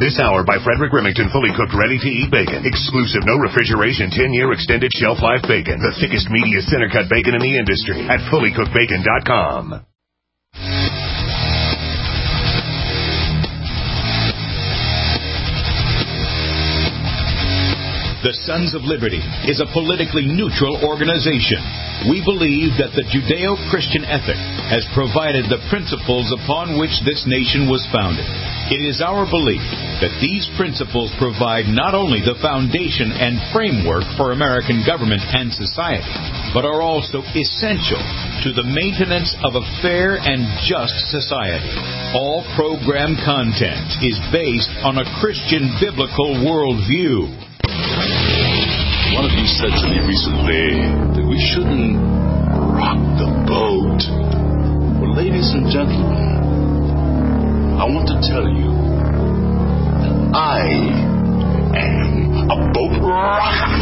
This hour by Frederick Remington, fully cooked, ready-to-eat bacon. Exclusive, no refrigeration, 10-year extended shelf life bacon. The thickest, meatiest, center-cut bacon in the industry at fullycookedbacon.com. The Sons of Liberty is a politically neutral organization. We believe that the Judeo-Christian ethic has provided the principles upon which this nation was founded. It is our belief that these principles provide not only the foundation and framework for American government and society, but are also essential to the maintenance of a fair and just society. All program content is based on a Christian biblical worldview. One of you said to me recently that we shouldn't rock the boat. Well, ladies and gentlemen, I want to tell you that I am a boat rocker.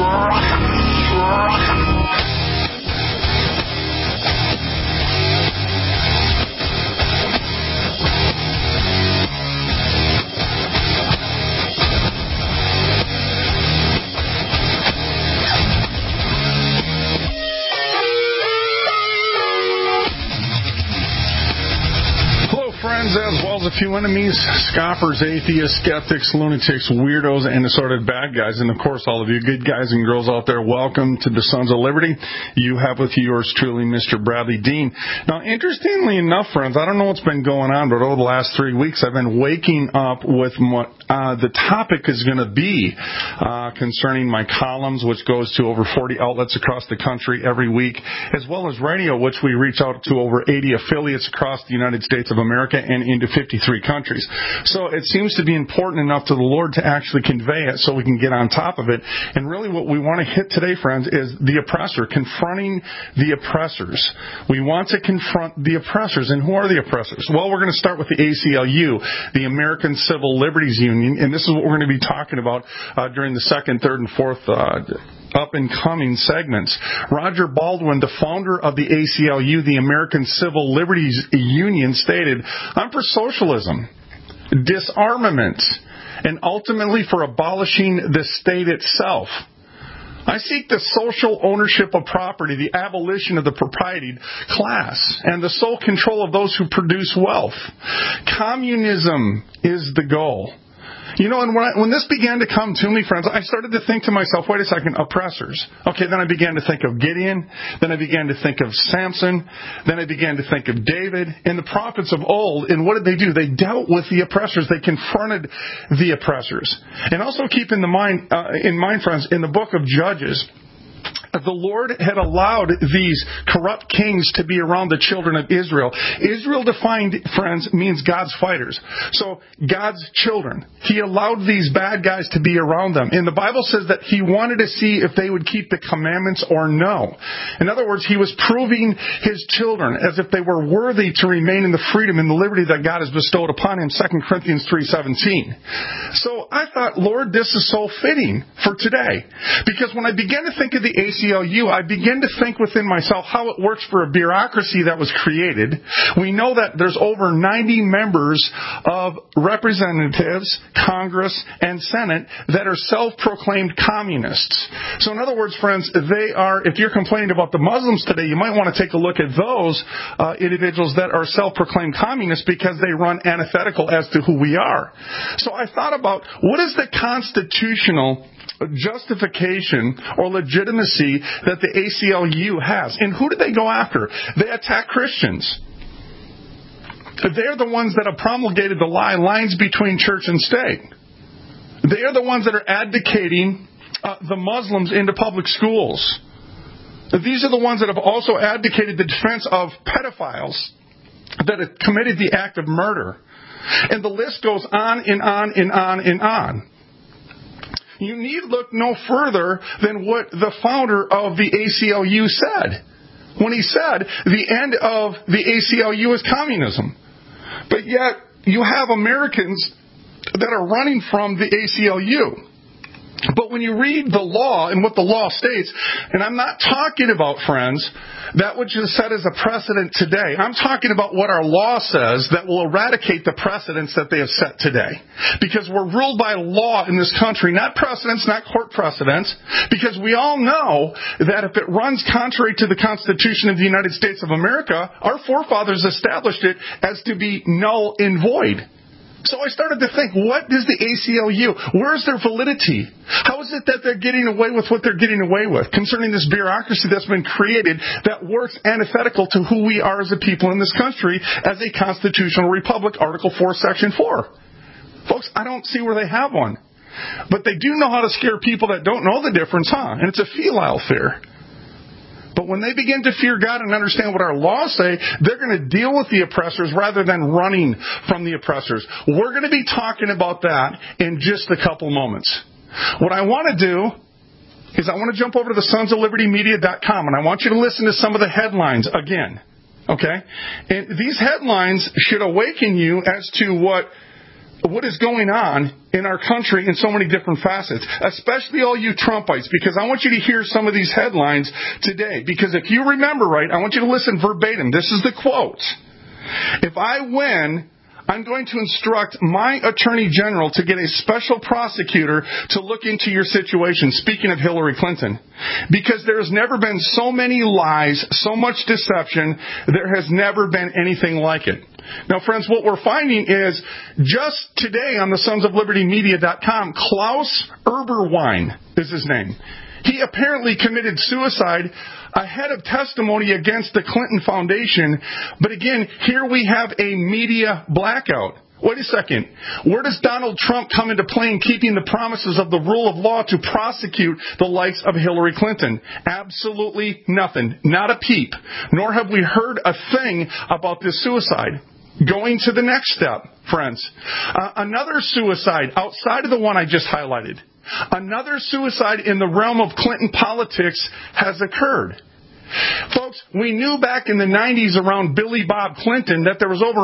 Friends, as well as a few enemies, scoffers, atheists, skeptics, lunatics, weirdos, and assorted bad guys. And, of course, all of you good guys and girls out there, welcome to the Sons of Liberty. You have with you yours truly, Mr. Bradley Dean. Now, interestingly enough, friends, I don't know what's been going on, but over the last 3 weeks, I've been waking up with what the topic is going to be concerning my columns, which goes to over 40 outlets across the country every week, as well as radio, which we reach out to over 80 affiliates across the United States of America and into 53 countries. So it seems to be important enough to the Lord to actually convey it so we can get on top of it. And really what we want to hit today, friends, is the oppressor, confronting the oppressors. We want to confront the oppressors. And who are the oppressors? Well, we're going to start with the ACLU, the American Civil Liberties Union, and this is what we're going to be talking about during the second, third, and fourth up-and-coming segments. Roger Baldwin, the founder of the ACLU, the American Civil Liberties Union, stated, "I'm for socialism, disarmament, and ultimately for abolishing the state itself. I seek the social ownership of property, the abolition of the proprietary class, and the sole control of those who produce wealth. Communism is the goal." You know, and when this began to come to me, friends, I started to think to myself, wait a second, oppressors. Okay, then I began to think of Gideon. Then I began to think of Samson. Then I began to think of David and the prophets of old. And what did they do? They dealt with the oppressors. They confronted the oppressors. And also keep in mind, friends, in the book of Judges, the Lord had allowed these corrupt kings to be around the children of Israel. Israel, defined, friends, means God's fighters. So God's children. He allowed these bad guys to be around them. And the Bible says that He wanted to see if they would keep the commandments or no. In other words, He was proving His children as if they were worthy to remain in the freedom and the liberty that God has bestowed upon Him, 2 Corinthians 3:17. So I thought, Lord, this is so fitting for today. Because when I began to think of the ACLU, I began to think within myself how it works for a bureaucracy that was created. We know that there's over 90 members of representatives, Congress, and Senate that are self-proclaimed communists. So in other words, friends, they are, if you're complaining about the Muslims today, you might want to take a look at those individuals that are self-proclaimed communists because they run antithetical as to who we are. So I thought about, what is the constitutional justification or legitimacy that the ACLU has? And who do they go after? They attack Christians. They're the ones that have promulgated the lines between church and state. They are the ones that are advocating the Muslims into public schools. These are the ones that have also advocated the defense of pedophiles that have committed the act of murder. And the list goes on and on and on and on. You need look no further than what the founder of the ACLU said. When he said, the end of the ACLU is communism. But yet, you have Americans that are running from the ACLU. But when you read the law and what the law states, and I'm not talking about, friends, that which is set as a precedent today. I'm talking about what our law says that will eradicate the precedents that they have set today. Because we're ruled by law in this country, not precedents, not court precedents, because we all know that if it runs contrary to the Constitution of the United States of America, our forefathers established it as to be null and void. So I started to think, what is the ACLU? Where's their validity? How is it that they're getting away with what they're getting away with concerning this bureaucracy that's been created that works antithetical to who we are as a people in this country as a constitutional republic, Article 4, Section 4? Folks, I don't see where they have one. But they do know how to scare people that don't know the difference, huh? And it's a filial fear. But when they begin to fear God and understand what our laws say, they're going to deal with the oppressors rather than running from the oppressors. We're going to be talking about that in just a couple moments. What I want to do is I want to jump over to the sonsoflibertymedia.com, and I want you to listen to some of the headlines again. Okay? And these headlines should awaken you as to what is going on in our country in so many different facets, especially all you Trumpites, because I want you to hear some of these headlines today. Because if you remember right, I want you to listen verbatim. This is the quote. If I win, I'm going to instruct my Attorney General to get a special prosecutor to look into your situation. Speaking of Hillary Clinton. Because there has never been so many lies, so much deception. There has never been anything like it. Now, friends, what we're finding is just today on the sonsoflibertymedia.com, Klaus Eberwein is his name. He apparently committed suicide ahead of testimony against the Clinton Foundation. But again, here we have a media blackout. Wait a second. Where does Donald Trump come into play in keeping the promises of the rule of law to prosecute the likes of Hillary Clinton? Absolutely nothing. Not a peep. Nor have we heard a thing about this suicide. Going to the next step, friends. Another suicide outside of the one I just highlighted. Another suicide in the realm of Clinton politics has occurred. Folks, we knew back in the 90s around Billy Bob Clinton that there was over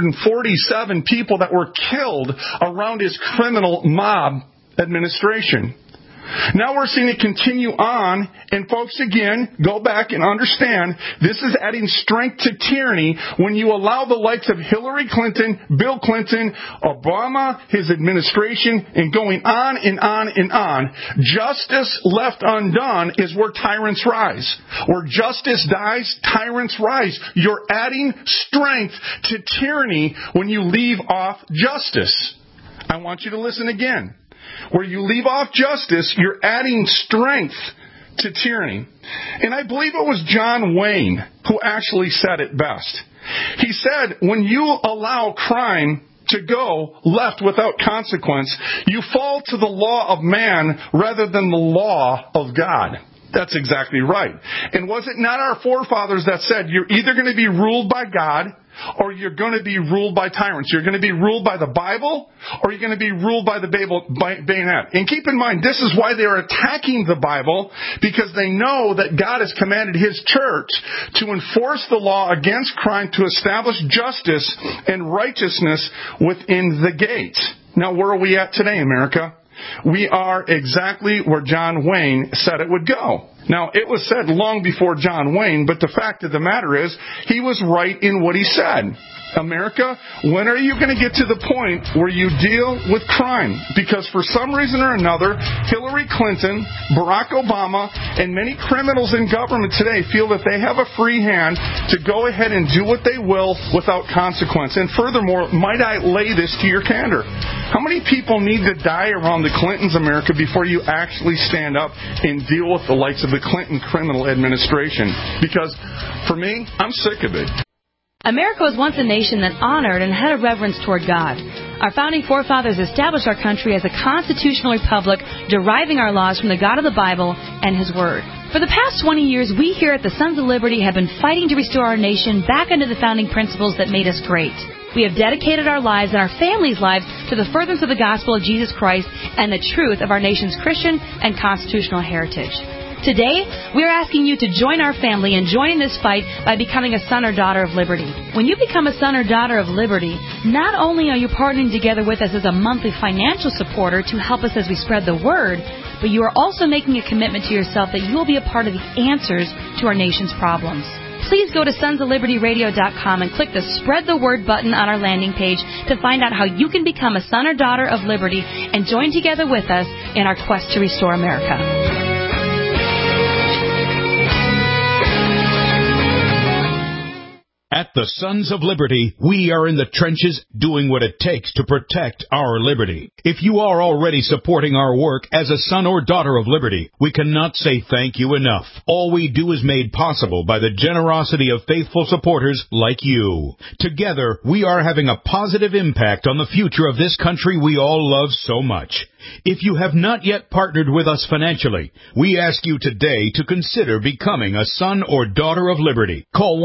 147 people that were killed around his criminal mob administration. Now we're seeing it continue on, and folks, again, go back and understand, this is adding strength to tyranny when you allow the likes of Hillary Clinton, Bill Clinton, Obama, his administration, and going on and on and on. Justice left undone is where tyrants rise. Where justice dies, tyrants rise. You're adding strength to tyranny when you leave off justice. I want you to listen again. Where you leave off justice, you're adding strength to tyranny. And I believe it was John Wayne who actually said it best. He said, when you allow crime to go left without consequence, you fall to the law of man rather than the law of God. That's exactly right. And was it not our forefathers that said, you're either going to be ruled by God or you're going to be ruled by tyrants? You're going to be ruled by the Bible or you're going to be ruled by the bayonet. And keep in mind, this is why they are attacking the Bible, because they know that God has commanded His church to enforce the law against crime, to establish justice and righteousness within the gate. Now, where are we at today, America? We are exactly where John Wayne said it would go. Now, it was said long before John Wayne, but the fact of the matter is, he was right in what he said. America, when are you going to get to the point where you deal with crime? Because for some reason or another, Hillary Clinton, Barack Obama, and many criminals in government today feel that they have a free hand to go ahead and do what they will without consequence. And furthermore, might I lay this to your candor? How many people need to die around the Clintons, America, before you actually stand up and deal with the likes of the Clinton criminal administration? Because for me, I'm sick of it. America was once a nation that honored and had a reverence toward God. Our founding forefathers established our country as a constitutional republic, deriving our laws from the God of the Bible and His Word. For the past 20 years, we here at the Sons of Liberty have been fighting to restore our nation back under the founding principles that made us great. We have dedicated our lives and our families' lives to the furtherance of the gospel of Jesus Christ and the truth of our nation's Christian and constitutional heritage. Today, we are asking you to join our family and join in this fight by becoming a son or daughter of liberty. When you become a son or daughter of liberty, not only are you partnering together with us as a monthly financial supporter to help us as we spread the word, but you are also making a commitment to yourself that you will be a part of the answers to our nation's problems. Please go to sonsoflibertyradio.com and click the Spread the Word button on our landing page to find out how you can become a son or daughter of liberty and join together with us in our quest to restore America. At the Sons of Liberty, we are in the trenches doing what it takes to protect our liberty. If you are already supporting our work as a son or daughter of liberty, we cannot say thank you enough. All we do is made possible by the generosity of faithful supporters like you. Together, we are having a positive impact on the future of this country we all love so much. If you have not yet partnered with us financially, we ask you today to consider becoming a son or daughter of liberty. Call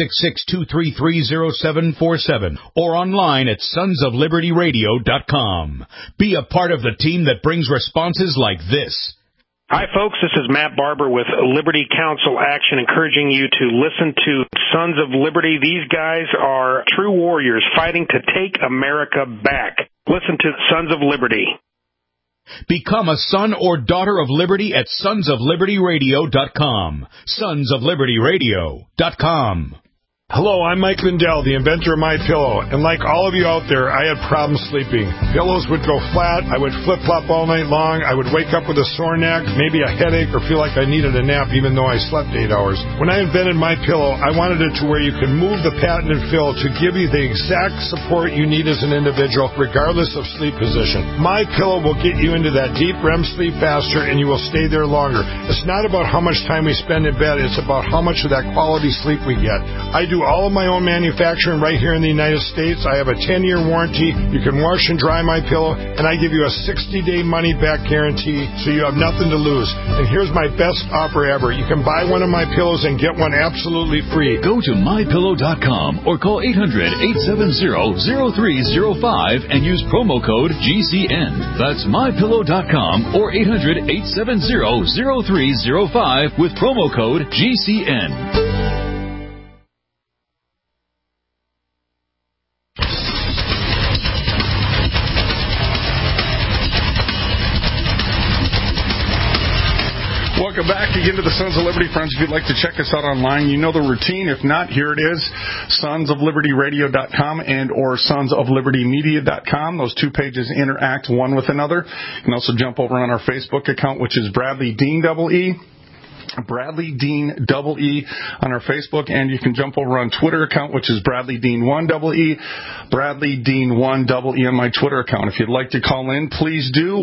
1-866-233-0747 or online at sonsoflibertyradio.com. Be a part of the team that brings responses like this. Hi, folks. This is Matt Barber with Liberty Council Action, encouraging you to listen to Sons of Liberty. These guys are true warriors fighting to take America back. Listen to Sons of Liberty. Become a son or daughter of liberty at sonsoflibertyradio.com. Sonsoflibertyradio.com. Hello, I'm Mike Lindell, the inventor of MyPillow, and like all of you out there, I had problems sleeping. Pillows would go flat, I would flip-flop all night long, I would wake up with a sore neck, maybe a headache, or feel like I needed a nap even though I slept 8 hours. When I invented MyPillow, I wanted it to where you can move the patented fill to give you the exact support you need as an individual, regardless of sleep position. MyPillow will get you into that deep REM sleep faster, and you will stay there longer. It's not about how much time we spend in bed, it's about how much of that quality sleep we get. I do all of my own manufacturing right here in the United States. I have a 10-year warranty. You can wash and dry MyPillow, and I give you a 60-day money-back guarantee, so you have nothing to lose. And here's my best offer ever. You can buy one of my pillows and get one absolutely free. Go to MyPillow.com or call 800-870-0305 and use promo code GCN. That's MyPillow.com or 800-870-0305 with promo code GCN. Welcome back again to the Sons of Liberty, friends. If you'd like to check us out online, you know the routine. If not, here it is, sonsoflibertyradio.com and or sonsoflibertymedia.com. Those two pages interact one with another. You can also jump over on our Facebook account, which is Bradley Dean EE. Bradley Dean EE on our Facebook, and you can jump over on Twitter account, which is Bradley Dean 1EE, Bradley Dean 1EE on my Twitter account. If you'd like to call in, please do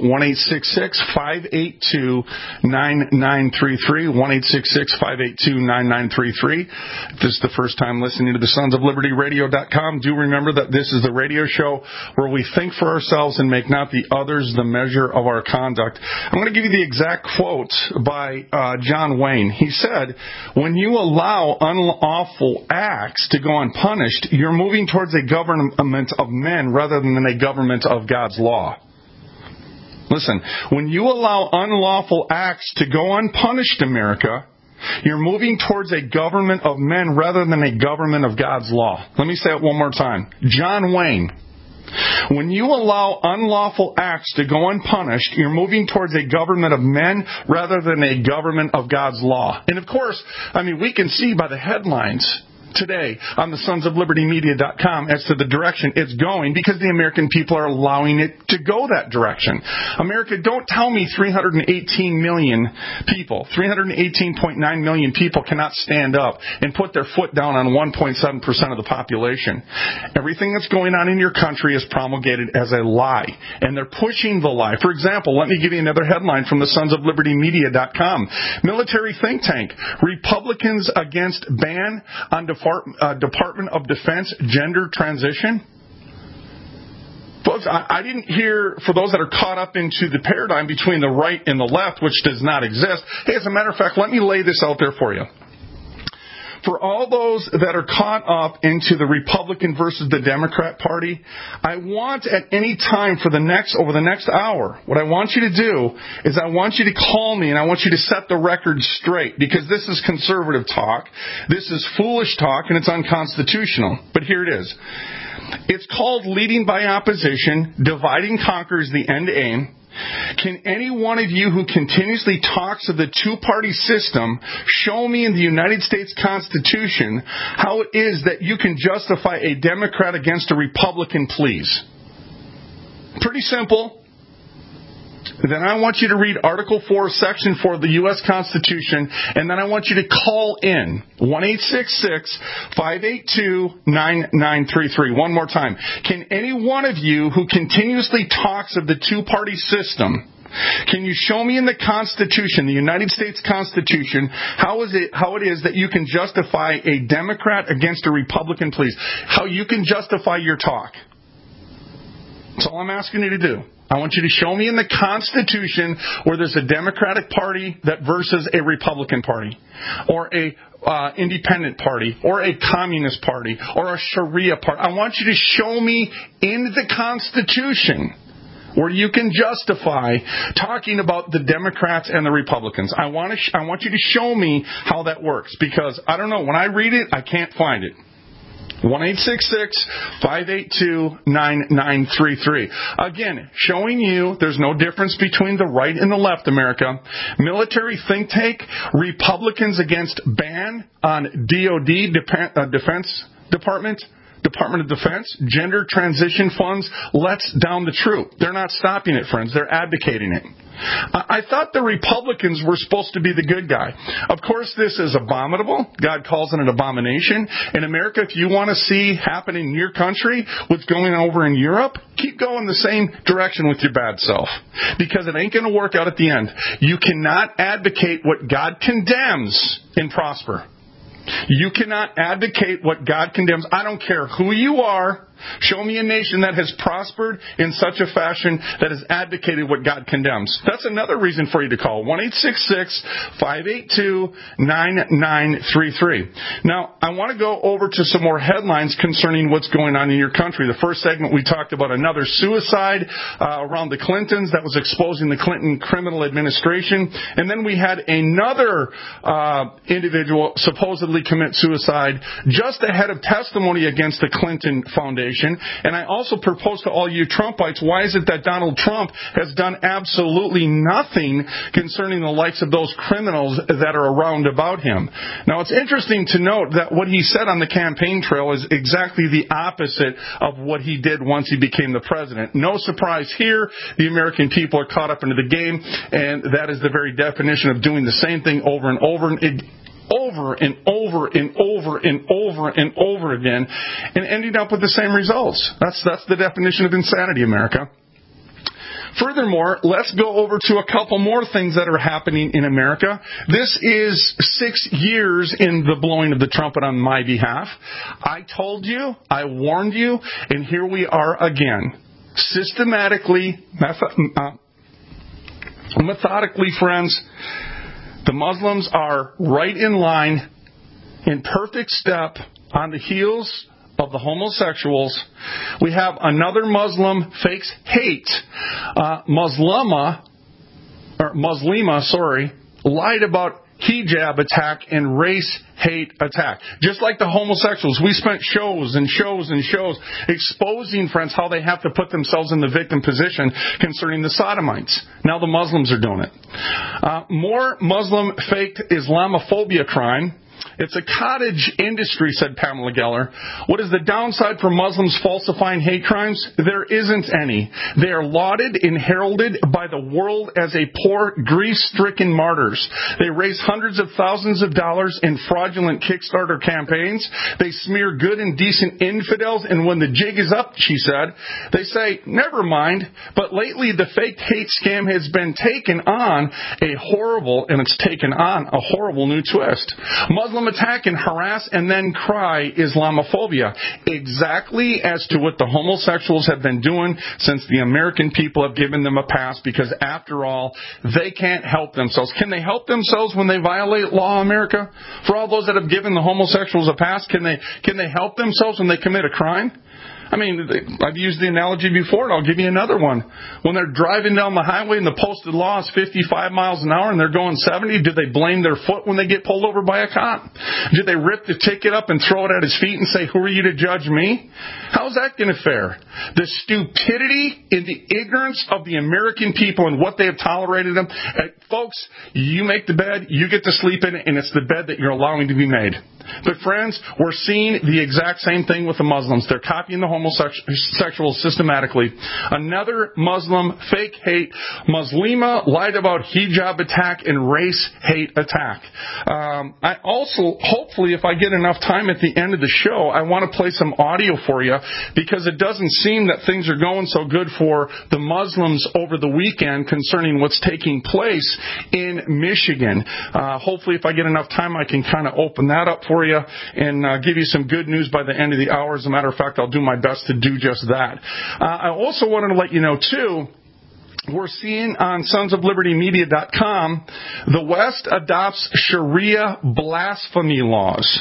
1-866-582-9933, 1-866-582-9933. If this is the first time listening to the Sons of Liberty Radio.com, do remember that this is the radio show where we think for ourselves and make not the others the measure of our conduct. I'm going to give you the exact quote by John Wayne. He said, when you allow unlawful acts to go unpunished, you're moving towards a government of men rather than a government of God's law. Listen, when you allow unlawful acts to go unpunished, America, you're moving towards a government of men rather than a government of God's law. Let me say it one more time. John Wayne. When you allow unlawful acts to go unpunished, you're moving towards a government of men rather than a government of God's law. And of course, we can see by the headlines today on the sonsoflibertymedia.com as to the direction it's going, because the American people are allowing it to go that direction. America, don't tell me 318 million people, 318.9 million people cannot stand up and put their foot down on 1.7% of the population. Everything that's going on in your country is promulgated as a lie, and they're pushing the lie. For example, let me give you another headline from the sonsoflibertymedia.com. Military think tank, Republicans against ban on Department of Defense gender transition. Folks, I didn't hear, for those that are caught up into the paradigm between the right and the left, which does not exist. Hey, as a matter of fact, let me lay this out there for you. For all those that are caught up into the Republican versus the Democrat Party, I want at any time over the next hour, what I want you to do is I want you to call me and I want you to set the record straight, because this is conservative talk, this is foolish talk, and it's unconstitutional. But here it is. It's called leading by opposition. Divide and conquer is the end aim. Can any one of you who continuously talks of the two-party system show me in the United States Constitution how it is that you can justify a Democrat against a Republican, please? Pretty simple. Then I want you to read Article 4, Section 4 of the U.S. Constitution, and then I want you to call in 1-866-582-9933. One more time. Can any one of you who continuously talks of the two-party system, can you show me in the Constitution, the United States Constitution, how it is that you can justify a Democrat against a Republican, please? How you can justify your talk. That's all I'm asking you to do. I want you to show me in the Constitution where there's a Democratic Party that versus a Republican Party, or a independent party, or a communist party, or a Sharia party. I want you to show me in the Constitution where you can justify talking about the Democrats and the Republicans. I want you to show me how that works, because I don't know. When I read it, I can't find it. 1-866-582-9933. Again, showing you there's no difference between the right and the left, America. Military think tank, Republicans against ban on DOD, Defense Department of Defense, gender transition funds. Let's down the troop. They're not stopping it, friends. They're advocating it. I thought the Republicans were supposed to be the good guy. Of course, this is abominable. God calls it an abomination. In America, if you want to see happen in your country what's going over in Europe, keep going the same direction with your bad self, because it ain't going to work out at the end. You cannot advocate what God condemns and prosper. You cannot advocate what God condemns. I don't care who you are. Show me a nation that has prospered in such a fashion that has advocated what God condemns. That's another reason for you to call. 1-866-582-9933. Now, I want to go over to some more headlines concerning what's going on in your country. The first segment, we talked about another suicide around the Clintons that was exposing the Clinton criminal administration. And then we had another individual supposedly commit suicide just ahead of testimony against the Clinton Foundation. And I also propose to all you Trumpites, why is it that Donald Trump has done absolutely nothing concerning the likes of those criminals that are around about him? Now, it's interesting to note that what he said on the campaign trail is exactly the opposite of what he did once he became the president. No surprise here. The American people are caught up into the game, and that is the very definition of doing the same thing over and over and over again, and ending up with the same results. That's the definition of insanity, America. Furthermore, let's go over to a couple more things that are happening in America. This is 6 years in the blowing of the trumpet on my behalf. I told you, I warned you, and here we are again. Systematically, methodically, friends, the Muslims are right in line, in perfect step, on the heels of the homosexuals. We have another Muslim fakes hate. Muslima, lied about hijab attack and race hate attack. Just like the homosexuals, we spent shows and shows and shows exposing, friends, how they have to put themselves in the victim position concerning the Sodomites. Now the Muslims are doing it. More Muslim faked Islamophobia crime. It's a cottage industry, said Pamela Geller. What is the downside for Muslims falsifying hate crimes? There isn't any. They are lauded and heralded by the world as a poor, grief-stricken martyrs. They raise hundreds of thousands of dollars in fraudulent Kickstarter campaigns. They smear good and decent infidels, and when the jig is up, she said, they say, never mind. But lately, the fake hate scam has been taken on a horrible new twist. Muslim Muslim attack and harass and then cry Islamophobia, exactly as to what the homosexuals have been doing since the American people have given them a pass, because after all, they can't help themselves. Can they help themselves when they violate law, America? For all those that have given the homosexuals a pass, can they help themselves when they commit a crime? I mean, I've used the analogy before, and I'll give you another one. When they're driving down the highway and the posted law is 55 miles an hour and they're going 70, do they blame their foot when they get pulled over by a cop? Do they rip the ticket up and throw it at his feet and say, who are you to judge me? How's that going to fare? The stupidity and the ignorance of the American people and what they have tolerated them. Folks, you make the bed, you get to sleep in it, and it's the bed that you're allowing to be made. But friends, we're seeing the exact same thing with the Muslims. They're copying the homosexuals systematically. Another Muslim fake hate, Muslima lied about hijab attack and race hate attack. I also, hopefully, if I get enough time at the end of the show, I want to play some audio for you, because it doesn't seem that things are going so good for the Muslims over the weekend concerning what's taking place in Michigan. Hopefully, if I get enough time, I can kind of open that up for you and give you some good news by the end of the hour. As a matter of fact, I'll do my best to do just that. I also wanted to let you know, too, we're seeing on sonsoflibertymedia.com, the West adopts Sharia blasphemy laws.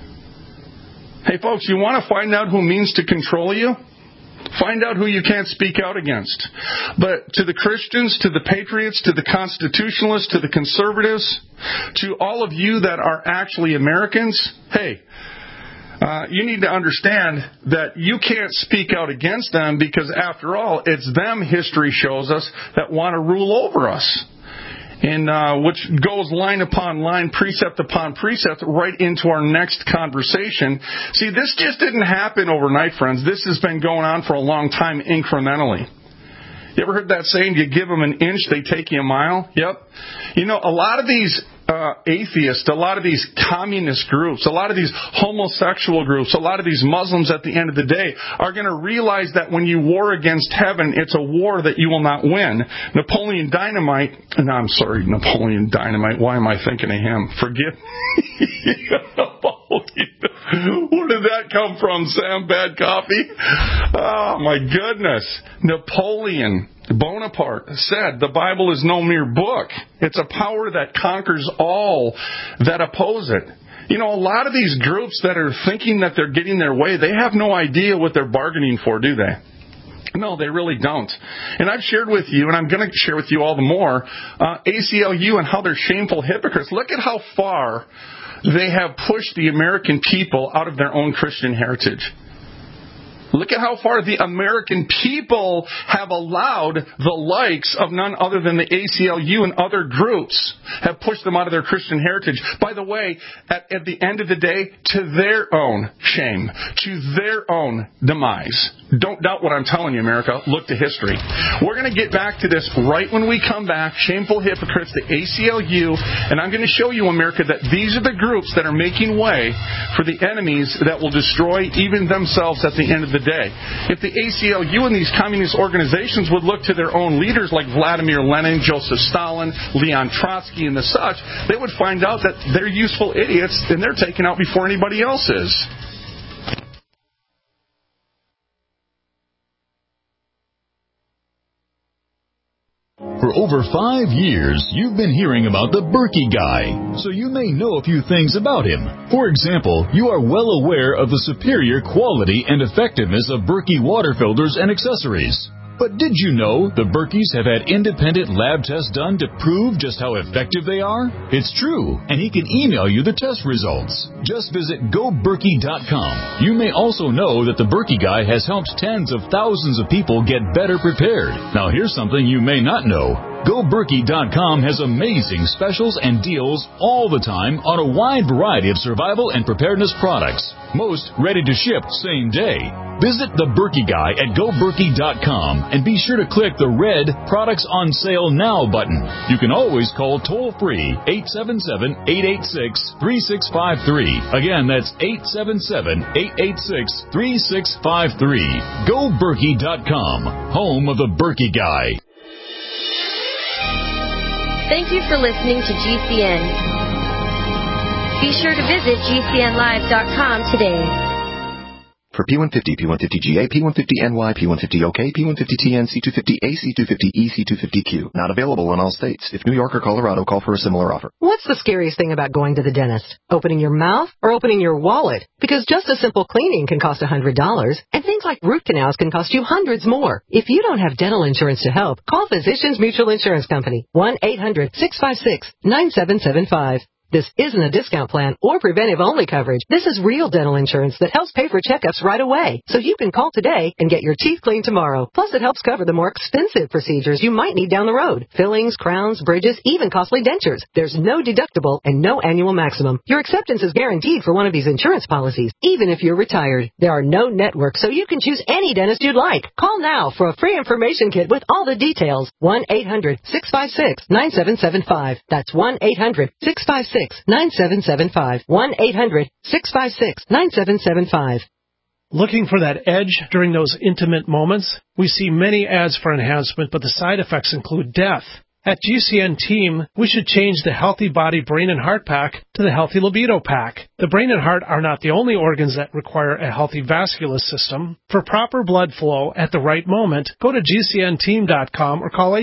Hey, folks, you want to find out who means to control you? Find out who you can't speak out against. But to the Christians, to the patriots, to the constitutionalists, to the conservatives, to all of you that are actually Americans, hey, you need to understand that you can't speak out against them, because after all, it's them, history shows us, that want to rule over us. And which goes line upon line, precept upon precept, right into our next conversation. See, this just didn't happen overnight, friends. This has been going on for a long time, incrementally. You ever heard that saying, you give them an inch, they take you a mile? Yep. You know, a lot of these atheists, a lot of these communist groups, a lot of these homosexual groups, a lot of these Muslims at the end of the day are going to realize that when you war against heaven, it's a war that you will not win. Napoleon Dynamite, why am I thinking of him? Forgive me. Where did that come from, Sam? Bad coffee? Oh, my goodness. Napoleon Bonaparte said the Bible is no mere book. It's a power that conquers all that oppose it. You know, a lot of these groups that are thinking that they're getting their way, they have no idea what they're bargaining for, do they? No, they really don't. And I've shared with you, and I'm going to share with you all the more, ACLU and how they're shameful hypocrites. Look at how far they have pushed the American people out of their own Christian heritage. Look at how far the American people have allowed the likes of none other than the ACLU and other groups have pushed them out of their Christian heritage. By the way, at the end of the day, to their own shame, to their own demise. Don't doubt what I'm telling you, America. Look to history. We're going to get back to this right when we come back. Shameful hypocrites, the ACLU, and I'm going to show you, America, that these are the groups that are making way for the enemies that will destroy even themselves at the end of the day. If the ACLU and these communist organizations would look to their own leaders like Vladimir Lenin, Joseph Stalin, Leon Trotsky, and the such, they would find out that they're useful idiots and they're taken out before anybody else is. For over 5 years, you've been hearing about the Berkey Guy, so you may know a few things about him. For example, you are well aware of the superior quality and effectiveness of Berkey water filters and accessories. But did you know the Berkeys have had independent lab tests done to prove just how effective they are? It's true, and he can email you the test results. Just visit GoBerkey.com. You may also know that the Berkey Guy has helped tens of thousands of people get better prepared. Now here's something you may not know. GoBerkey.com has amazing specials and deals all the time on a wide variety of survival and preparedness products. Most ready to ship same day. Visit the Berkey Guy at GoBerkey.com and be sure to click the red Products on Sale Now button. You can always call toll-free 877-886-3653. Again, that's 877-886-3653. GoBerkey.com, home of the Berkey Guy. Thank you for listening to GCN. Be sure to visit GCNlive.com today. For P150, P150GA, P150NY, P150OK, P150TN, C250A, C250E, C250Q. Not available in all states. If New York or Colorado, call for a similar offer. What's the scariest thing about going to the dentist? Opening your mouth or opening your wallet? Because just a simple cleaning can cost $100, and things like root canals can cost you hundreds more. If you don't have dental insurance to help, call Physicians Mutual Insurance Company, 1-800-656-9775. This isn't a discount plan or preventive-only coverage. This is real dental insurance that helps pay for checkups right away. So you can call today and get your teeth cleaned tomorrow. Plus, it helps cover the more expensive procedures you might need down the road. Fillings, crowns, bridges, even costly dentures. There's no deductible and no annual maximum. Your acceptance is guaranteed for one of these insurance policies, even if you're retired. There are no networks, so you can choose any dentist you'd like. Call now for a free information kit with all the details. 1-800-656-9775. That's 1-800-656-9775. 1-800-656-9775. Looking for that edge during those intimate moments? We see many ads for enhancement, but the side effects include death. At GCN Team, we should change the Healthy Body, Brain, and Heart Pack to the Healthy Libido Pack. The brain and heart are not the only organs that require a healthy vascular system. For proper blood flow at the right moment, go to GCNteam.com or call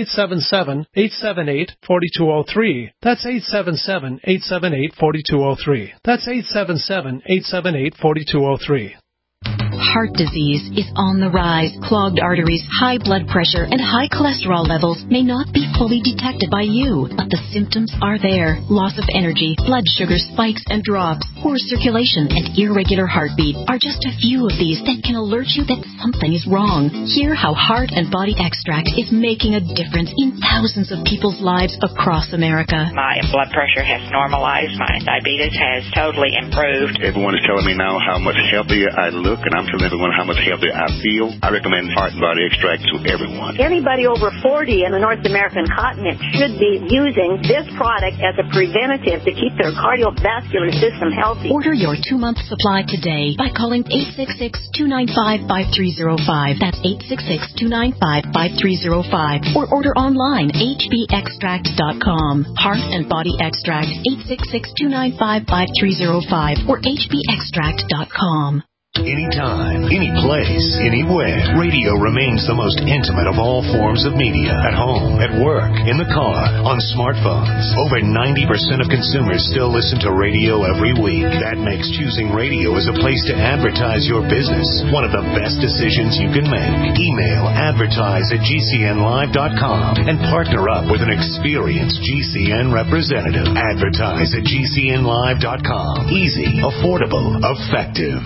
877-878-4203. That's 877-878-4203. That's 877-878-4203. Heart disease is on the rise. Clogged arteries, high blood pressure, and high cholesterol levels may not be fully detected by you, but the symptoms are there. Loss of energy, blood sugar spikes and drops, poor circulation, and irregular heartbeat are just a few of these that can alert you that something is wrong. Hear how Heart and Body Extract is making a difference in thousands of people's lives across America. My blood pressure has normalized. My diabetes has totally improved. Everyone is telling me now how much healthier I look, and I'm telling everyone how much healthier I feel. I recommend Heart and Body Extract to everyone. Anybody over 40 in the North American continent should be using this product as a preventative to keep their cardiovascular system healthy. Order your 2-month supply today by calling 866-295-5305. That's 866-295-5305. Or order online, hbextract.com. Heart and Body Extract, 866-295-5305 or hbextract.com. Anytime, any place, anywhere, radio remains the most intimate of all forms of media. At home, at work, in the car, on smartphones. Over 90% of consumers still listen to radio every week. That makes choosing radio as a place to advertise your business one of the best decisions you can make. Email advertise@gcnlive.com and partner up with an experienced GCN representative. Advertise at gcnlive.com. Easy, affordable, effective.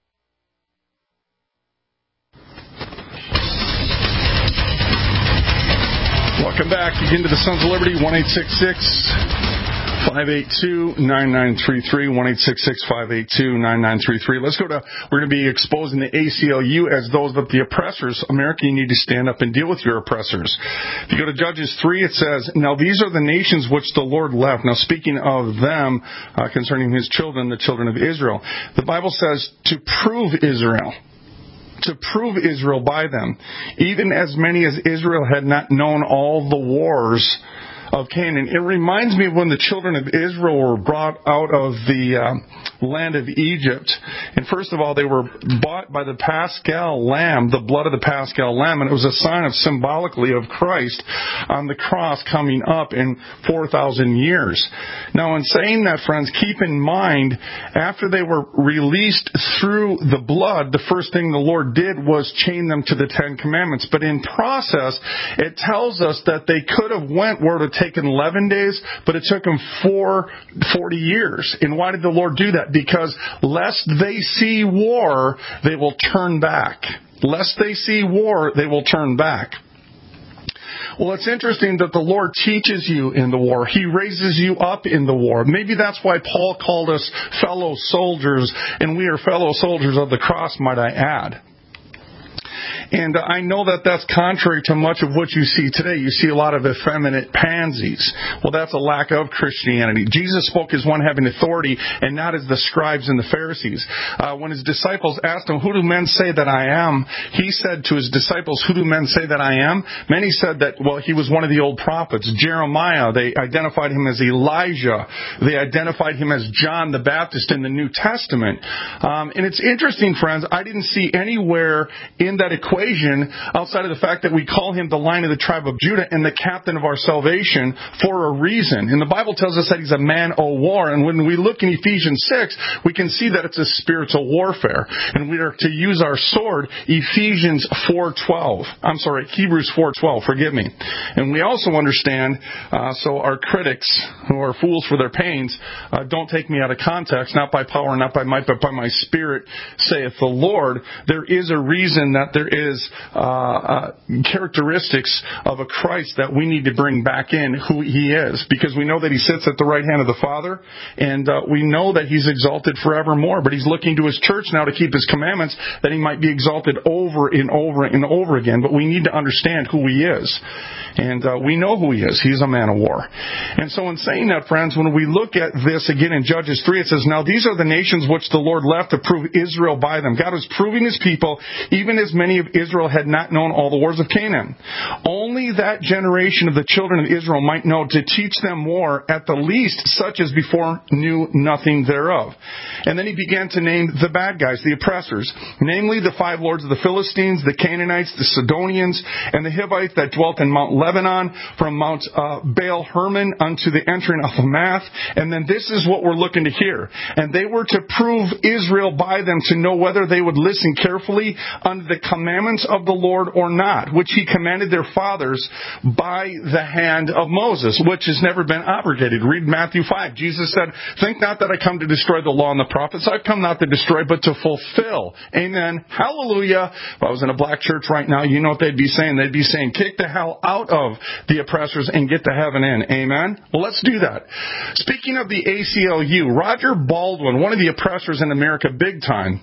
Welcome back again to the Sons of Liberty, 1-866-582-9933, 1-866-582-9933. We're going to be exposing the ACLU as those of the oppressors. America, you need to stand up and deal with your oppressors. If you go to Judges 3, it says, "Now these are the nations which the Lord left." Now speaking of them, concerning his children, the children of Israel. The Bible says to prove Israel. To prove Israel by them, even as many as Israel had not known all the wars of Canaan. It reminds me of when the children of Israel were brought out of the land of Egypt. And first of all, they were bought by the Paschal Lamb, the blood of the Paschal Lamb, and it was a sign of symbolically of Christ on the cross coming up in 4,000 years. Now, in saying that, friends, keep in mind, after they were released through the blood, the first thing the Lord did was chain them to the Ten Commandments. But in process, it tells us that they could have went where to taken 11 days, but it took them 40 years. And why did the Lord do that? Because lest they see war, they will turn back. Lest they see war, they will turn back. Well, it's interesting that the Lord teaches you in the war. He raises you up in the war. Maybe that's why Paul called us fellow soldiers, and we are fellow soldiers of the cross, might I add. And I know that that's contrary to much of what you see today. You see a lot of effeminate pansies. Well, that's a lack of Christianity. Jesus spoke as one having authority and not as the scribes and the Pharisees. When his disciples asked him, who do men say that I am? He said to his disciples, who do men say that I am? Many said that, well, he was one of the old prophets. Jeremiah, they identified him as Elijah. They identified him as John the Baptist in the New Testament. And it's interesting, friends, I didn't see anywhere in that equation outside of the fact that we call him the Lion of the tribe of Judah and the captain of our salvation for a reason. And the Bible tells us that he's a man of war. And when we look in Ephesians 6, we can see that it's a spiritual warfare. And we are to use our sword, Hebrews 4:12, forgive me. And we also understand, so our critics, who are fools for their pains, don't take me out of context, not by power, not by might, but by my spirit, saith the Lord. There is a reason that there is characteristics of a Christ that we need to bring back in who he is, because we know that he sits at the right hand of the Father, and we know that he's exalted forevermore, but he's looking to his church now to keep his commandments, that he might be exalted over and over and over again. But we need to understand who he is, and we know who he is. He's a man of war. And so in saying that, friends, when we look at this again in Judges 3, it says, now these are the nations which the Lord left to prove Israel by them. God was proving his people, even as many of Israel had not known all the wars of Canaan. Only that generation of the children of Israel might know, to teach them war, at the least such as before knew nothing thereof. And then he began to name the bad guys, the oppressors, namely the 5 lords of the Philistines, the Canaanites, the Sidonians, and the Hivites that dwelt in Mount Lebanon, from Mount Baal Hermon unto the entering of Hamath. And then this is what we're looking to hear. And they were to prove Israel by them, to know whether they would listen carefully unto the commandments of the Lord or not, which he commanded their fathers by the hand of Moses, which has never been abrogated. Read Matthew 5. Jesus said, think not that I come to destroy the law and the prophets. I've come not to destroy, but to fulfill. Amen. Hallelujah. If I was in a black church right now, you know what they'd be saying? They'd be saying, kick the hell out of the oppressors and get to heaven in. Amen. Well, let's do that. Speaking of the ACLU, Roger Baldwin, one of the oppressors in America big time,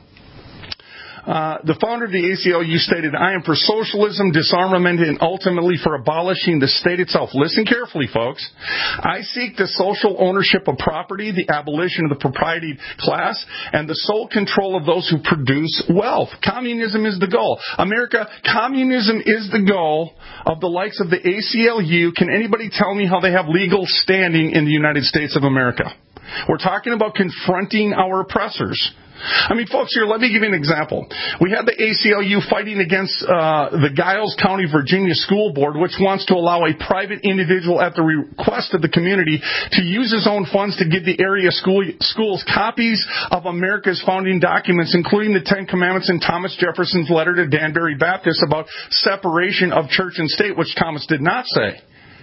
the founder of the ACLU stated, I am for socialism, disarmament, and ultimately for abolishing the state itself. Listen carefully, folks. I seek the social ownership of property, the abolition of the proprietary class, and the sole control of those who produce wealth. Communism is the goal. America, communism is the goal of the likes of the ACLU. Can anybody tell me how they have legal standing in the United States of America? We're talking about confronting our oppressors. I mean, folks, here, let me give you an example. We had the ACLU fighting against the Giles County, Virginia School Board, which wants to allow a private individual at the request of the community to use his own funds to give the area schools copies of America's founding documents, including the 10 Commandments and Thomas Jefferson's letter to Danbury Baptist about separation of church and state, which Thomas did not say.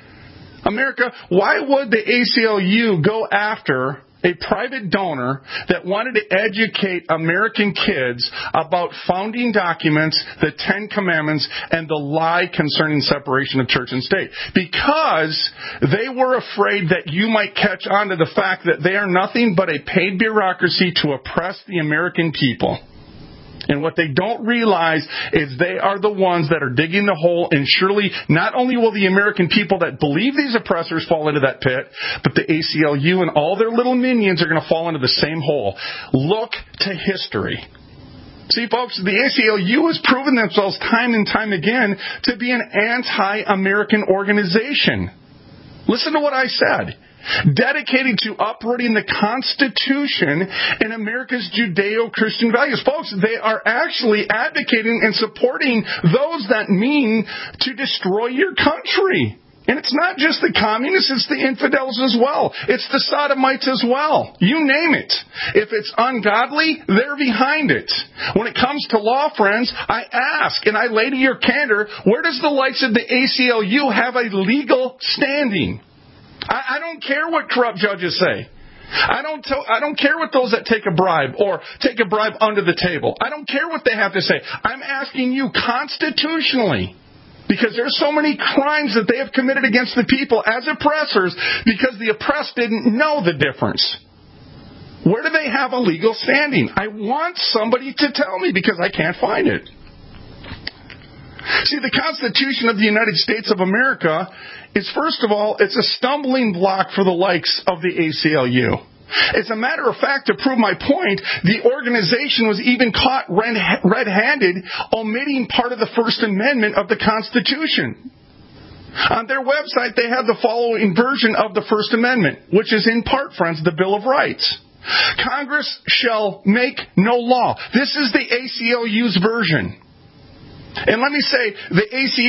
America, why would the ACLU go after a private donor that wanted to educate American kids about founding documents, the 10 Commandments, and the lie concerning separation of church and state? Because they were afraid that you might catch on to the fact that they are nothing but a paid bureaucracy to oppress the American people. And what they don't realize is they are the ones that are digging the hole, and surely not only will the American people that believe these oppressors fall into that pit, but the ACLU and all their little minions are going to fall into the same hole. Look to history. See, folks, the ACLU has proven themselves time and time again to be an anti-American organization. Listen to what I said. Dedicated to uprooting the Constitution and America's Judeo-Christian values. Folks, they are actually advocating and supporting those that mean to destroy your country. And it's not just the communists, it's the infidels as well. It's the sodomites as well. You name it. If it's ungodly, they're behind it. When it comes to law, friends, I ask and I lay to your candor, where does the likes of the ACLU have a legal standing? I don't care what corrupt judges say. I don't care what those that take a bribe or take a bribe under the table. I don't care what they have to say. I'm asking you constitutionally, because there's so many crimes that they have committed against the people as oppressors because the oppressed didn't know the difference. Where do they have a legal standing? I want somebody to tell me because I can't find it. See, the Constitution of the United States of America is, first of all, it's a stumbling block for the likes of the ACLU. As a matter of fact, to prove my point, the organization was even caught red-handed omitting part of the First Amendment of the Constitution. On their website, they have the following version of the First Amendment, which is in part, friends, the Bill of Rights. Congress shall make no law. This is the ACLU's version. And let me say, the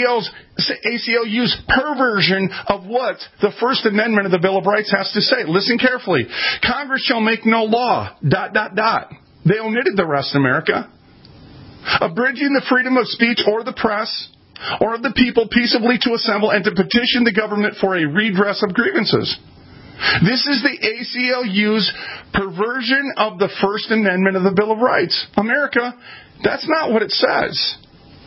ACLU's perversion of what the First Amendment of the Bill of Rights has to say. Listen carefully. Congress shall make no law, ... They omitted the rest, America. Abridging the freedom of speech or the press or of the people peaceably to assemble and to petition the government for a redress of grievances. This is the ACLU's perversion of the First Amendment of the Bill of Rights. America, that's not what it says.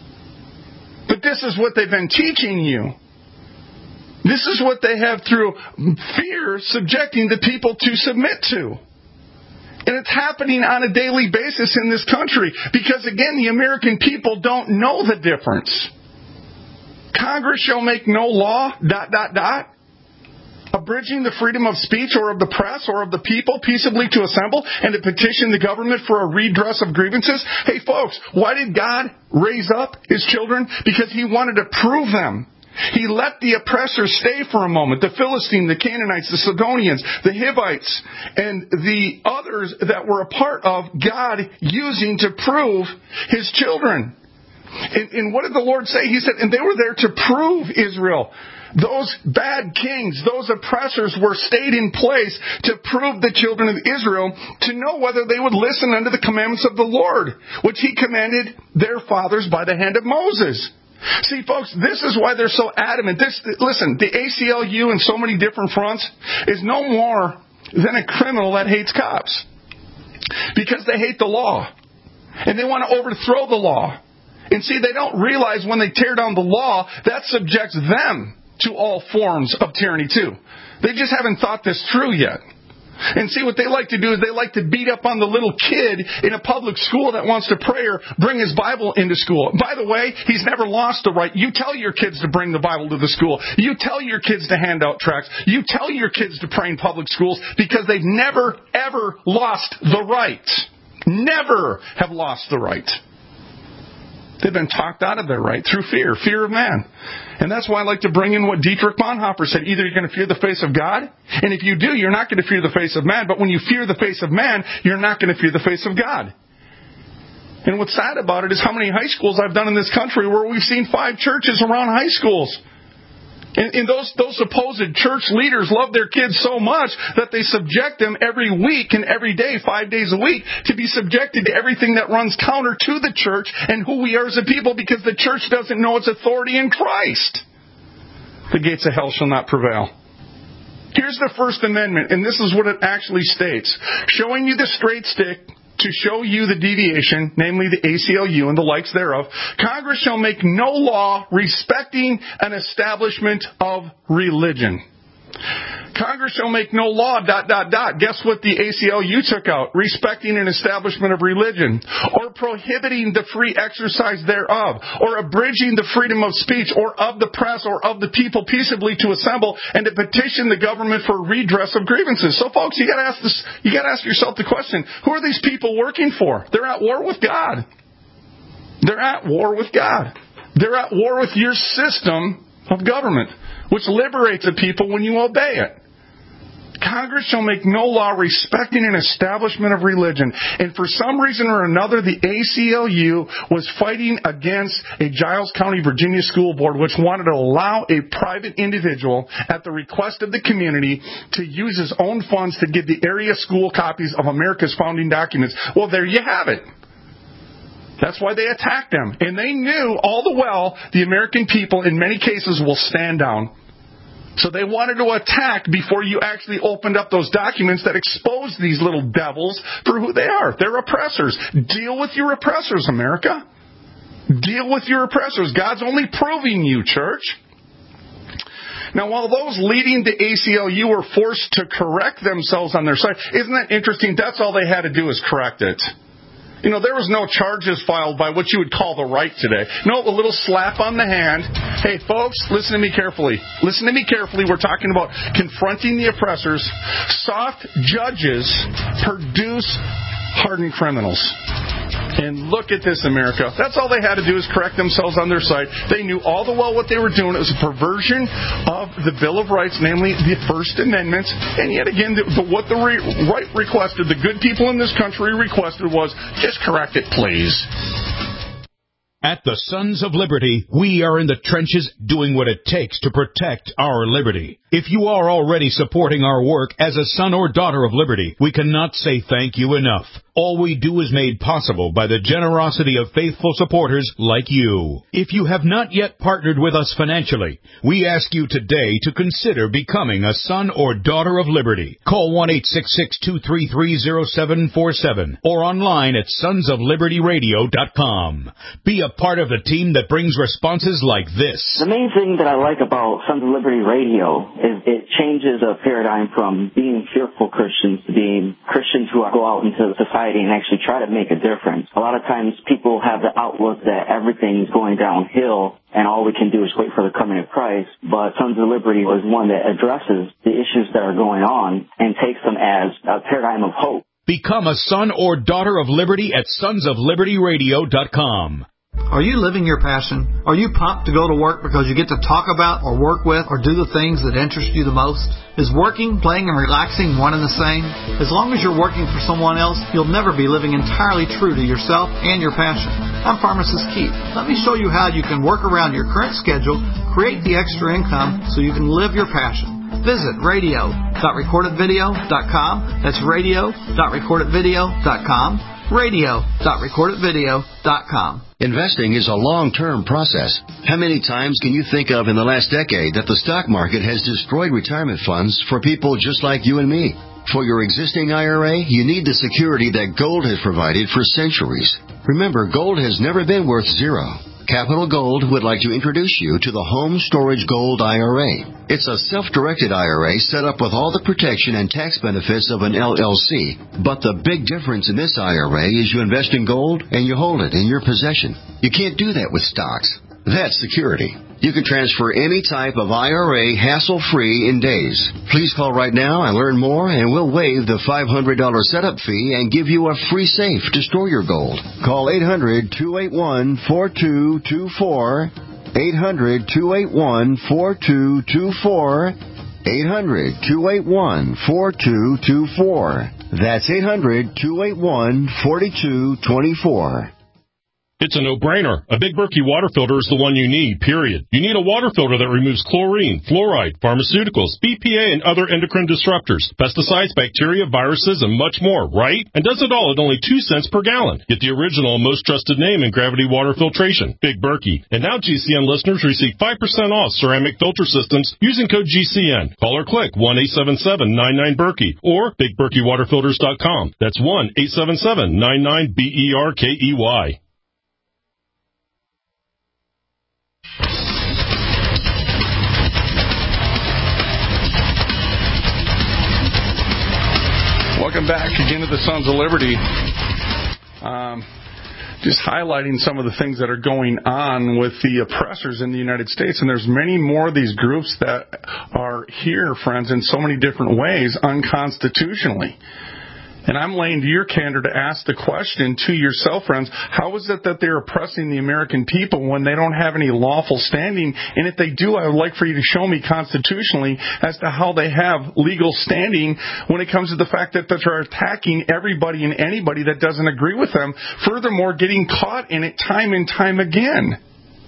But this is what they've been teaching you. This is what they have, through fear, subjecting the people to submit to. And it's happening on a daily basis in this country because, again, the American people don't know the difference. Congress shall make no law, ... Abridging the freedom of speech or of the press or of the people peaceably to assemble and to petition the government for a redress of grievances. Hey, folks, why did God raise up His children? Because He wanted to prove them. He let the oppressors stay for a moment. The Philistines, the Canaanites, the Sidonians, the Hivites, and the others that were a part of God using to prove His children. And what did the Lord say? He said, and they were there to prove Israel. Those bad kings, those oppressors were stayed in place to prove the children of Israel to know whether they would listen unto the commandments of the Lord, which He commanded their fathers by the hand of Moses. See, folks, this is why they're so adamant. Listen, the ACLU in so many different fronts is no more than a criminal that hates cops. Because they hate the law. And they want to overthrow the law. And see, they don't realize when they tear down the law, that subjects them to all forms of tyranny too. They just haven't thought this through yet. And see, what they like to do is they like to beat up on the little kid in a public school that wants to pray or bring his Bible into school. By the way, he's never lost the right. You tell your kids to bring the Bible to the school. You tell your kids to hand out tracts. You tell your kids to pray in public schools because they've never, ever lost the right. Never have lost the right. They've been talked out of their right through fear of man. And that's why I like to bring in what Dietrich Bonhoeffer said. Either you're going to fear the face of God, and if you do, you're not going to fear the face of man. But when you fear the face of man, you're not going to fear the face of God. And what's sad about it is how many high schools I've done in this country where we've seen 5 churches around high schools. And those supposed church leaders love their kids so much that they subject them every week and every day, 5 days a week, to be subjected to everything that runs counter to the church and who we are as a people because the church doesn't know its authority in Christ. The gates of hell shall not prevail. Here's the First Amendment, and this is what it actually states. Showing you the straight stick to show you the deviation, namely the ACLU and the likes thereof, Congress shall make no law respecting an establishment of religion. Congress shall make no law, ... Guess what the ACLU took out? Respecting an establishment of religion, or prohibiting the free exercise thereof, or abridging the freedom of speech, or of the press, or of the people peaceably to assemble and to petition the government for redress of grievances. So, folks, you got to ask yourself the question: who are these people working for? They're at war with God. They're at war with God. They're at war with your system of government, which liberates a people when you obey it. Congress shall make no law respecting an establishment of religion. And for some reason or another, the ACLU was fighting against a Giles County, Virginia school board which wanted to allow a private individual at the request of the community to use his own funds to give the area school copies of America's founding documents. Well, there you have it. That's why they attacked them. And they knew all the well the American people in many cases will stand down. So they wanted to attack before you actually opened up those documents that expose these little devils for who they are. They're oppressors. Deal with your oppressors, America. Deal with your oppressors. God's only proving you, church. Now, while those leading the ACLU were forced to correct themselves on their side, isn't that interesting? That's all they had to do is correct it. There was no charges filed by what you would call the right today. No, a little slap on the hand. Hey, folks, listen to me carefully. Listen to me carefully. We're talking about confronting the oppressors. Soft judges produce hardened criminals. And look at this, America. That's all they had to do is correct themselves on their side. They knew all the well what they were doing. It was a perversion of the Bill of Rights, namely the First Amendment. And yet again, what the right requested, the good people in this country requested was, just correct it, please. At the Sons of Liberty, we are in the trenches doing what it takes to protect our liberty. If you are already supporting our work as a son or daughter of liberty, we cannot say thank you enough. All we do is made possible by the generosity of faithful supporters like you. If you have not yet partnered with us financially, we ask you today to consider becoming a son or daughter of liberty. Call 1-866-233-0747 or online at sonsoflibertyradio.com. Be a part of the team that brings responses like this. The main thing that I like about Sons of Liberty Radio is it changes a paradigm from being fearful Christians to being Christians who go out into society and actually try to make a difference. A lot of times people have the outlook that everything's going downhill and all we can do is wait for the coming of Christ, but Sons of Liberty is one that addresses the issues that are going on and takes them as a paradigm of hope. Become a son or daughter of liberty at sonsoflibertyradio.com. Are you living your passion? Are you pumped to go to work because you get to talk about or work with or do the things that interest you the most? Is working, playing, and relaxing one and the same? As long as you're working for someone else, you'll never be living entirely true to yourself and your passion. I'm Pharmacist Keith. Let me show you how you can work around your current schedule, create the extra income so you can live your passion. Visit radio.recordedvideo.com. That's radio.recordedvideo.com. radio.recordedvideo.com. Investing is a long-term process. How many times can you think of in the last decade that the stock market has destroyed retirement funds for people just like you and me? For your existing IRA, you need the security that gold has provided for centuries. Remember, gold has never been worth zero. Capital Gold would like to introduce you to the Home Storage Gold IRA. It's a self-directed IRA set up with all the protection and tax benefits of an LLC. But the big difference in this IRA is you invest in gold and you hold it in your possession. You can't do that with stocks. That's security. You can transfer any type of IRA hassle-free in days. Please call right now and learn more, and we'll waive the $500 setup fee and give you a free safe to store your gold. Call 800-281-4224, 800-281-4224, 800-281-4224. That's 800-281-4224. It's a no-brainer. A Big Berkey water filter is the one you need, period. You need a water filter that removes chlorine, fluoride, pharmaceuticals, BPA, and other endocrine disruptors, pesticides, bacteria, viruses, and much more, right? And does it all at only 2 cents per gallon. Get the original and most trusted name in gravity water filtration, Big Berkey. And now GCN listeners receive 5% off ceramic filter systems using code GCN. Call or click 1-877-99-BERKEY or BigBerkeyWaterFilters.com. That's 1-877-99-BERKEY. Welcome back again to the Sons of Liberty. Just highlighting some of the things that are going on with the oppressors in the United States. And there's many more of these groups that are here, friends, in so many different ways, unconstitutionally. And I'm laying to your candor to ask the question to yourself, friends, how is it that they're oppressing the American people when they don't have any lawful standing? And if they do, I would like for you to show me constitutionally as to how they have legal standing when it comes to the fact that they're attacking everybody and anybody that doesn't agree with them. Furthermore, getting caught in it time and time again.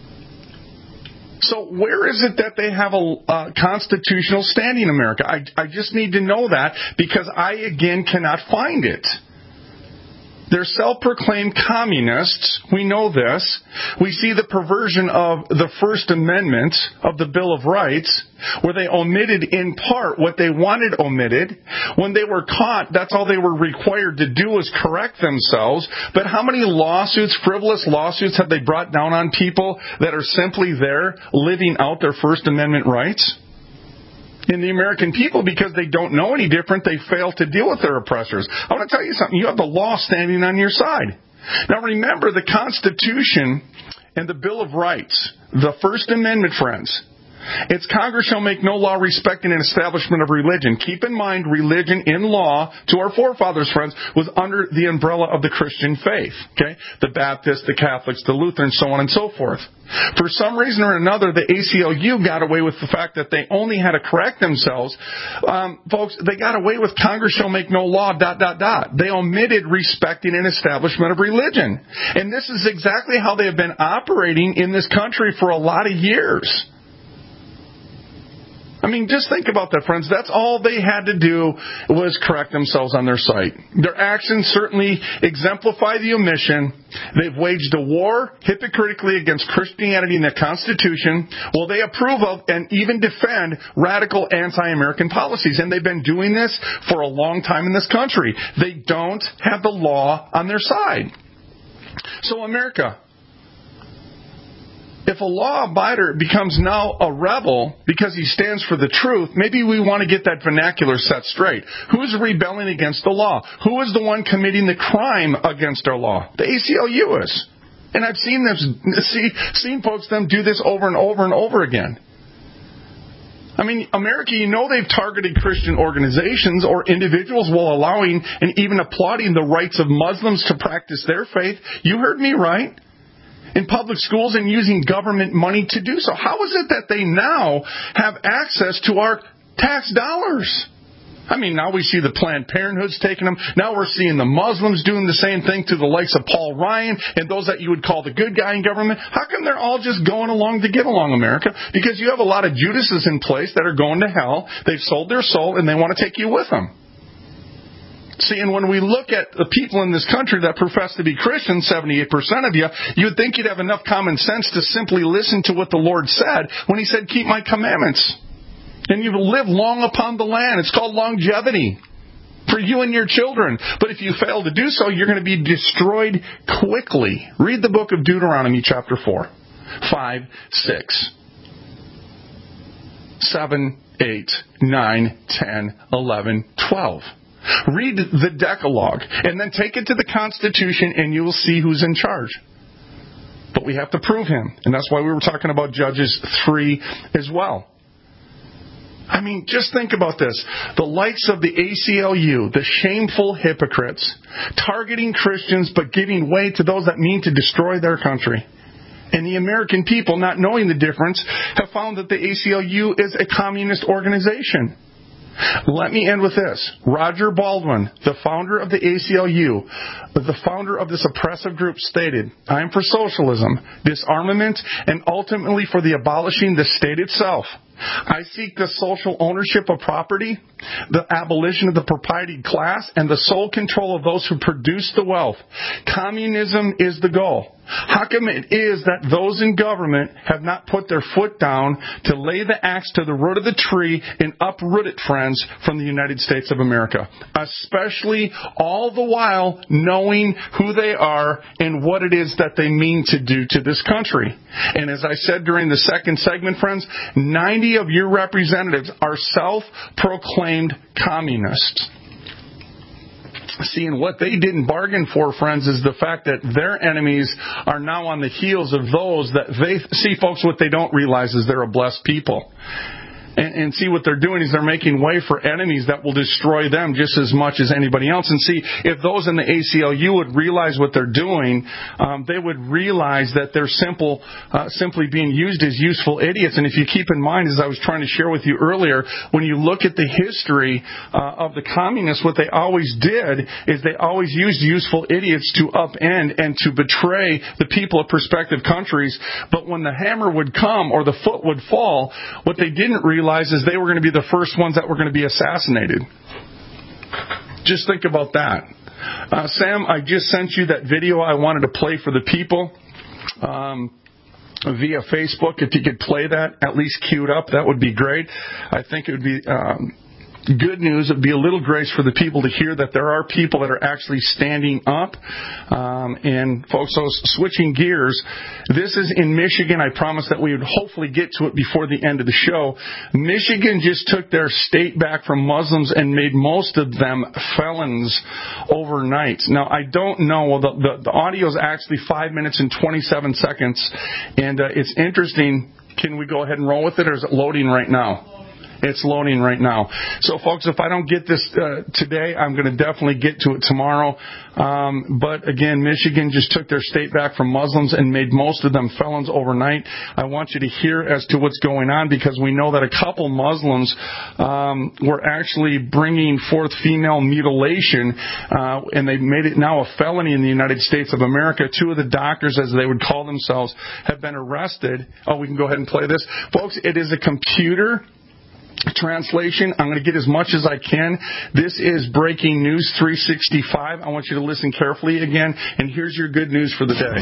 So where is it that they have a constitutional standing in America? I just need to know that because I, again, cannot find it. They're self-proclaimed communists. We know this. We see the perversion of the First Amendment of the Bill of Rights, where they omitted in part what they wanted omitted. When they were caught, that's all they were required to do was correct themselves. But how many lawsuits, frivolous lawsuits, have they brought down on people that are simply there living out their First Amendment rights? In the American people, because they don't know any different, they fail to deal with their oppressors. I want to tell you something. You have the law standing on your side. Now remember, the Constitution and the Bill of Rights, the First Amendment, friends, it's Congress shall make no law respecting an establishment of religion. Keep in mind, religion in law, to our forefathers, friends, was under the umbrella of the Christian faith. Okay? The Baptists, the Catholics, the Lutherans, so on and so forth. For some reason or another, the ACLU got away with the fact that they only had to correct themselves. Folks, they got away with Congress shall make no law, ... They omitted respecting an establishment of religion. And this is exactly how they have been operating in this country for a lot of years. I mean, just think about that, friends. That's all they had to do was correct themselves on their site. Their actions certainly exemplify the omission. They've waged a war hypocritically against Christianity and the Constitution, while they approve of and even defend radical anti-American policies. And they've been doing this for a long time in this country. They don't have the law on their side. So, America, if a law-abider becomes now a rebel because he stands for the truth, maybe we want to get that vernacular set straight. Who's rebelling against the law? Who is the one committing the crime against our law? The ACLU is. And I've seen folks them do this over and over and over again. I mean, America, you know they've targeted Christian organizations or individuals while allowing and even applauding the rights of Muslims to practice their faith. You heard me right. In public schools and using government money to do so. How is it that they now have access to our tax dollars? I mean, now we see the Planned Parenthoods taking them. Now we're seeing the Muslims doing the same thing to the likes of Paul Ryan and those that you would call the good guy in government. How come they're all just going along to get along, America? Because you have a lot of Judases in place that are going to hell. They've sold their soul and they want to take you with them. See, and when we look at the people in this country that profess to be Christian, 78% of you, you'd think you'd have enough common sense to simply listen to what the Lord said when He said, keep my commandments. And you will live long upon the land. It's called longevity for you and your children. But if you fail to do so, you're going to be destroyed quickly. Read the book of Deuteronomy chapter 4, 5, 6, 7, 8, 9, 10, 11, 12. Read the Decalogue, and then take it to the Constitution, and you will see who's in charge. But we have to prove Him, and that's why we were talking about Judges 3 as well. I mean, just think about this. The likes of the ACLU, the shameful hypocrites, targeting Christians but giving way to those that mean to destroy their country. And the American people, not knowing the difference, have found that the ACLU is a communist organization. Let me end with this. Roger Baldwin, the founder of the ACLU, the founder of this oppressive group, stated, I am for socialism, disarmament, and ultimately for the abolishing the state itself. I seek the social ownership of property, the abolition of the propertied class, and the sole control of those who produce the wealth. Communism is the goal. How come it is that those in government have not put their foot down to lay the axe to the root of the tree and uproot it, friends, from the United States of America? Especially all the while knowing who they are and what it is that they mean to do to this country. And as I said during the second segment, friends, 90 of your representatives are self-proclaimed communists. See, and what they didn't bargain for, friends, is the fact that their enemies are now on the heels of those that they see. Folks, what they don't realize is they're a blessed people. And see, what they're doing is they're making way for enemies that will destroy them just as much as anybody else. And see, if those in the ACLU would realize what they're doing, they would realize that they're simply being used as useful idiots. And if you keep in mind, as I was trying to share with you earlier, when you look at the history of the communists, what they always did is they always used useful idiots to upend and to betray the people of prospective countries. But when the hammer would come or the foot would fall, what they didn't realize is they were going to be the first ones that were going to be assassinated. Just think about that. Sam, I just sent you that video I wanted to play for the people via Facebook. If you could play that, at least queued up, that would be great. I think it would be good news. It would be a little grace for the people to hear that there are people that are actually standing up. And folks, so switching gears, this is in Michigan. I promised that we would hopefully get to it before the end of the show. Michigan just took their state back from Muslims and made most of them felons overnight. Now, I don't know. Well, the audio is actually 5 minutes and 27 seconds, and it's interesting. Can we go ahead and roll with it, or is it loading right now? It's loading right now. So, folks, if I don't get this today, I'm going to definitely get to it tomorrow. But, again, Michigan just took their state back from Muslims and made most of them felons overnight. I want you to hear as to what's going on, because we know that a couple Muslims were actually bringing forth female mutilation, and they made it now a felony in the United States of America. 2 of the doctors, as they would call themselves, have been arrested. Oh, we can go ahead and play this. Folks, it is a computer translation. I'm going to get as much as I can. This is Breaking News 365. I want you to listen carefully again, and here's your good news for the day.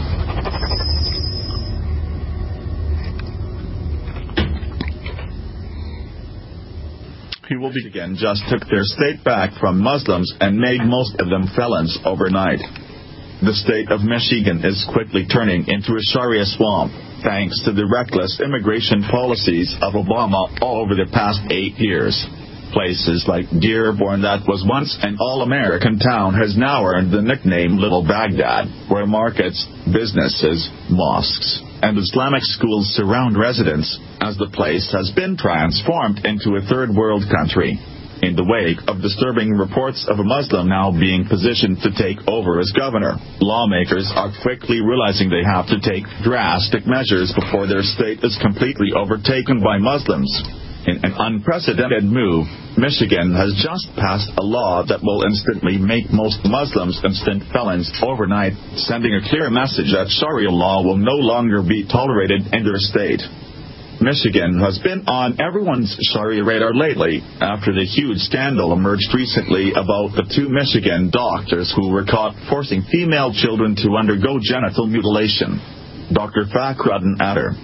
Michigan just took their state back from Muslims and made most of them felons overnight. The state of Michigan is quickly turning into a Sharia swamp, thanks to the reckless immigration policies of Obama all over the past 8 years. Places like Dearborn, that was once an all-American town, has now earned the nickname Little Baghdad, where markets, businesses, mosques, and Islamic schools surround residents, as the place has been transformed into a third-world country. In the wake of disturbing reports of a Muslim now being positioned to take over as governor, lawmakers are quickly realizing they have to take drastic measures before their state is completely overtaken by Muslims. In an unprecedented move, Michigan has just passed a law that will instantly make most Muslims instant felons overnight, sending a clear message that Sharia law will no longer be tolerated in their state. Michigan has been on everyone's Sharia radar lately after the huge scandal emerged recently about the 2 Michigan doctors who were caught forcing female children to undergo genital mutilation. Dr. Fakhruddin Atter,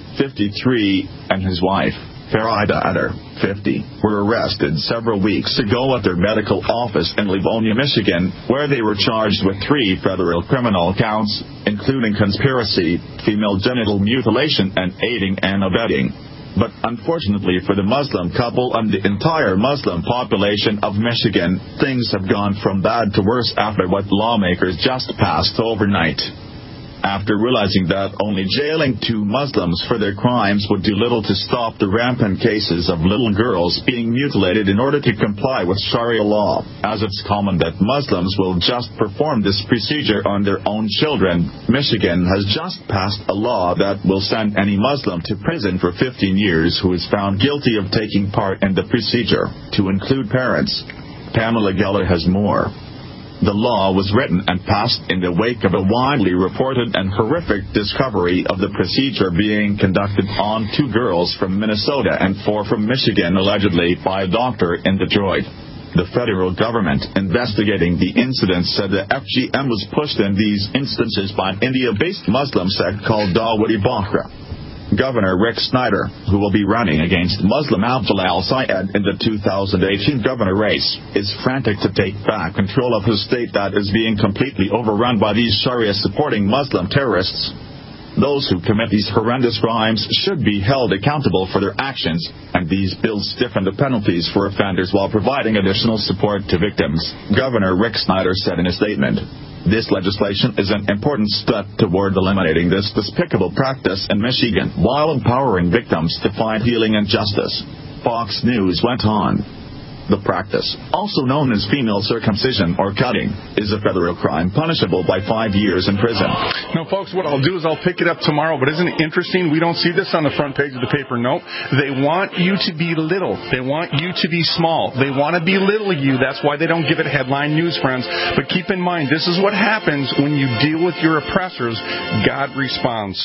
53, and his wife, Farida Atter, 50, were arrested several weeks ago at their medical office in Livonia, Michigan, where they were charged with 3 federal criminal counts, including conspiracy, female genital mutilation, and aiding and abetting. But unfortunately for the Muslim couple and the entire Muslim population of Michigan, things have gone from bad to worse after what lawmakers just passed overnight. After realizing that only jailing 2 Muslims for their crimes would do little to stop the rampant cases of little girls being mutilated in order to comply with Sharia law, as it's common that Muslims will just perform this procedure on their own children, Michigan has just passed a law that will send any Muslim to prison for 15 years who is found guilty of taking part in the procedure, to include parents. Pamela Geller has more. The law was written and passed in the wake of a widely reported and horrific discovery of the procedure being conducted on 2 girls from Minnesota and 4 from Michigan, allegedly by a doctor in Detroit. The federal government investigating the incident said the FGM was pushed in these instances by an India-based Muslim sect called Dawudi Bohra. Governor Rick Snyder, who will be running against Muslim Abdullah al-Sayed in the 2018 governor race, is frantic to take back control of his state that is being completely overrun by these Sharia-supporting Muslim terrorists. Those who commit these horrendous crimes should be held accountable for their actions, and these bills stiffen the penalties for offenders while providing additional support to victims, Governor Rick Snyder said in a statement. This legislation is an important step toward eliminating this despicable practice in Michigan, while empowering victims to find healing and justice. Fox News went on. The practice, also known as female circumcision or cutting, is a federal crime punishable by 5 years in prison. Now, folks, what I'll do is I'll pick it up tomorrow, but isn't it interesting? We don't see this on the front page of the paper. Nope. They want you to be little. They want you to be small. They want to belittle you. That's why they don't give it headline news, friends. But keep in mind, this is what happens when you deal with your oppressors. God responds.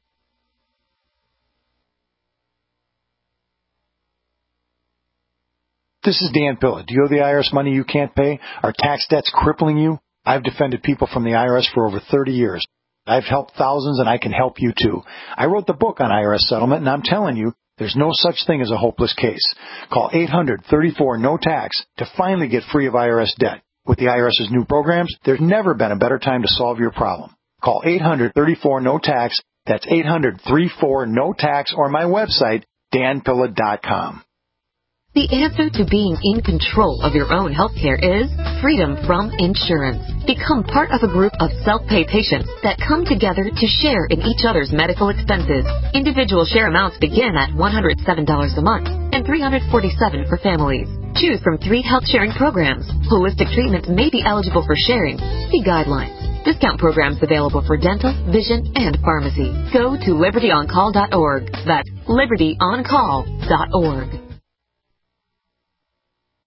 This is Dan Pilla. Do you owe the IRS money you can't pay? Are tax debts crippling you? I've defended people from the IRS for over 30 years. I've helped thousands, and I can help you too. I wrote the book on IRS settlement, and I'm telling you, There's no such thing as a hopeless case. Call 800-34-NO-TAX to finally get free of IRS debt. With the IRS's new programs, there's never been a better time to solve your problem. Call 800-34-NO-TAX. That's 800-34-NO-TAX, or my website, danpilla.com. The answer to being in control of your own health care is freedom from insurance. Become part of a group of self-pay patients that come together to share in each other's medical expenses. Individual share amounts begin at $107 a month and $347 for families. Choose from 3 health sharing programs. Holistic treatments may be eligible for sharing. See guidelines. Discount programs available for dental, vision, and pharmacy. Go to libertyoncall.org. That's libertyoncall.org.